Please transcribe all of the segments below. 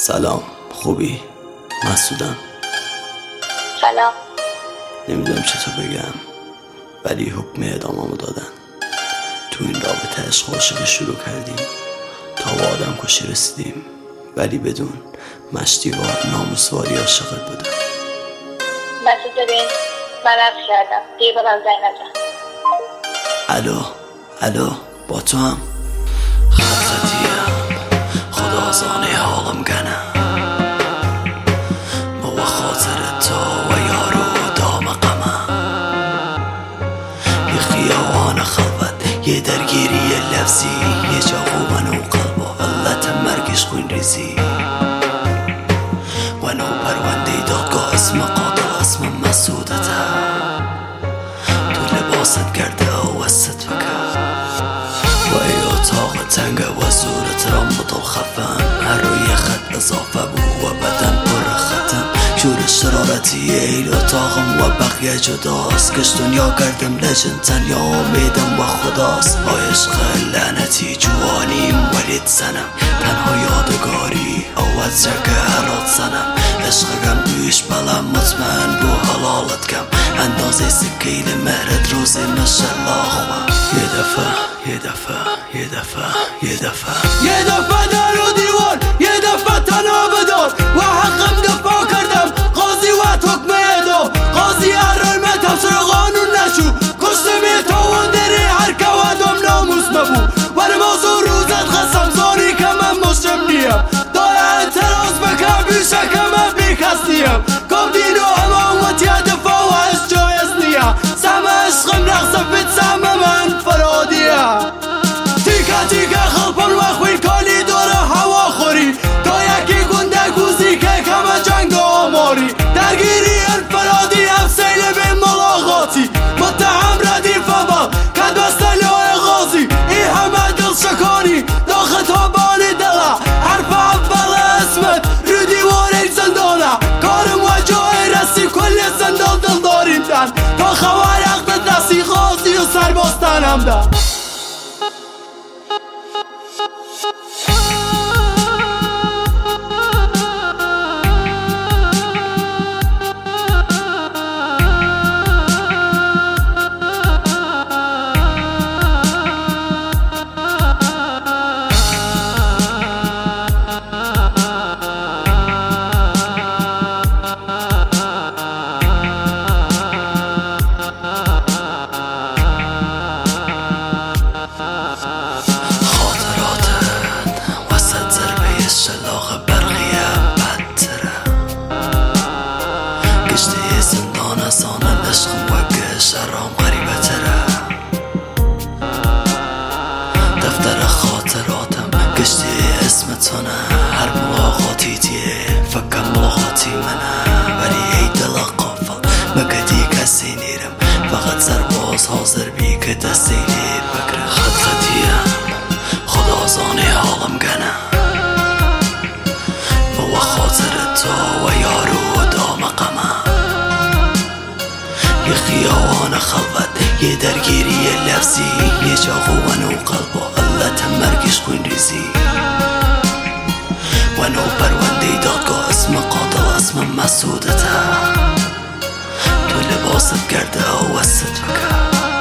سلام، خوبی؟ مسعودم. سلام. نمیدونم چطور بگم، ولی حکم اعداممو دادن. تو این رابطه عشق و عاشقی شروع کردیم تا به آدم کشی رسیدیم، ولی بدون مشتیوار ناموسواری عاشقت بودم. مسعود ببین، من عرض کردم دیگه بازم زنگ نزن. الو با تو هم خطتیم، خدا زانه حالم کنه با خاطر تو و یارو دام قمه. یه خیابان خلوت، یه درگیری لفظی، یه چاقو منو قلب و علت مرگش خون ریزی و نو پرونده دادگاه اسم قاتل اسم مسعودته. تو لباست کرده و وسط فکر و ای اتاق تنگ و صورت رام بطل خفن، هر روی خط اضافه بو و بدن پر ختم. شور شرارتی ایل اتاقم و بقیه جداست، کش دنیا کردم لجن تنیا امیدم و خداست. با عشق لعنتی جوانیم ولید زنم، تنها یادگاری اوت جگه هرات زنم. عشقم بیش بلم مطمئن بو حلالت کم، اندازه سکیل مهرت روزی مشالله. یه دفعه در و دیوار، یه دفعه تنها بدار و حقم دفاع کردم. قاضی و حکم اعدام، قاضی هر متفسر قانون نشو، کشتمی تو دری هر که ودم ناموس مبو. ولی موضوع روزت قسم زاری که من مشرم نیم، دای اعتراض بکر بیشه که من بیکس نیم. کم دین و امامت یه دفاع و عشق جایز نیم، سم عشقم رقصم بید سم من فرادیه. تیکه خلپن و خوین کالی داره هوا خوری، تا یکی گنده گوزی که کم جنگ آماری. درگیری انفرادی افسیل به ملاقاتی، متهم ردیف اول کد بستلیای غازی. ای همه دل شکاری دا خطابانی دله، حرف اول اسمت رو دیوار زندانه. کارم و جای رسی کل زندان دل داریم تن، تا خوار عقدت رسی غازی و سرباستنم ده. کشتی زندان ازانم عشقم و شرام غریبه تره. دفتر خاطراتم کشتی اسم تونه، هر ملاقاتی تیه فکر ملاقاتی منه. ولی ای دل قافل مگدی کسی نیرم، فقط سرباز حاضر بی که دستی نیر بکره. خطیم خدا زانه حالم گنه با خاطر تو و یارو دام قمه. یه خیابان خلوت، یه درگیری لفظی، یه چاقو و نو قلب و علت مرگش خون ریزی و نو پرونده دادگاه اسم قاتل اسم مسعودته. تو لباست کرده و وسط فکر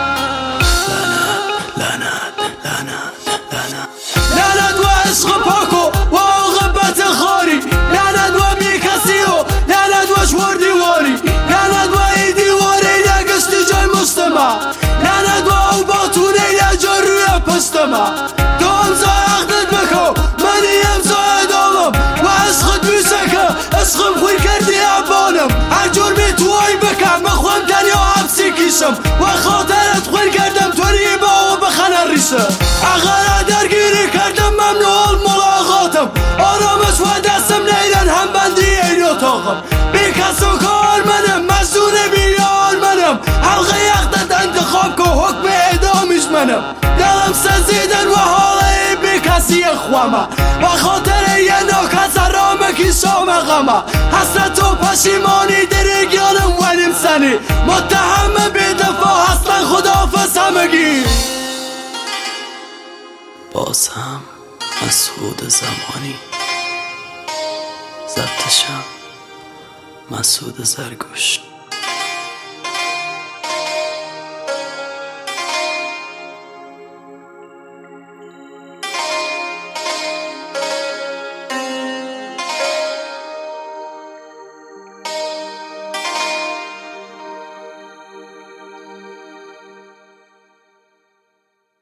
لعنت و عشق پاکو و عاقبت خاری، لعنت و بیکسی و لعنت و شور دیواری، لعنت و ای دیواری نگشتی جای مجتمع، لعنت و او باتونه یه جا روی پشتمه. تو امضای عقدت بکو منی امضای ادامم و عشقت بیشه که عشقم خوی کردی عبانم. هر جرمی توی بکم بخوام تنیا حبسی کشم و خاطرت خوی کردم توری با و بخنه ریشه. اگر درگیری کردم ممنوع ملاقاتم، آرامش و دستم نیلن هم بندی این اتاقم. بی کس و کار منم، مجنون بیار منم، حلقه عقدت انتخاب که حکم اعدامش منم. دلم سزیدن و حاله بی کسی خوامه و خاطر یه ناکس رامه که شام غمه. حسرت و پشیمانی درگیانم ولیم سنی، متهم بی دفاع اصلا خداحافظ همگی. باز هم مسعود زمانی. ضبطشم مسعود زرگوش.